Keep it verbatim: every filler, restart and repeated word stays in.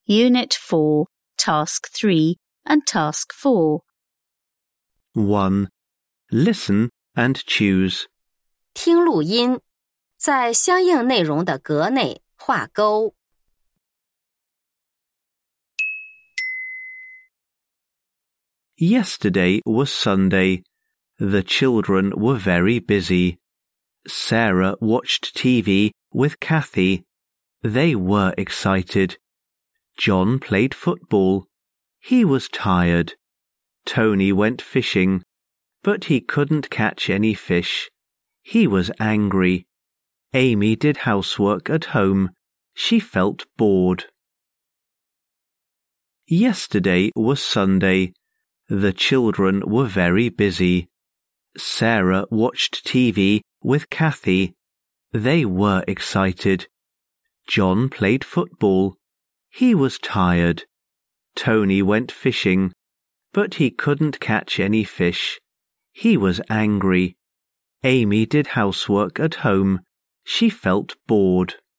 Unit four, Task three and Task four. one. Listen and choose. 听录音，在相应内容的格内画勾。 Yesterday was Sunday. The children were very busy. Sarah watched T V with Kathy. They were excited. John played football. He was tired. Tony went fishing, but he couldn't catch any fish. He was angry. Amy did housework at home. She felt bored. Yesterday was Sunday. The children were very busy. Sarah watched T V with Kathy. They were excited. John played football. He was tired. Tony went fishing, but he couldn't catch any fish. He was angry. Amy did housework at home. She felt bored.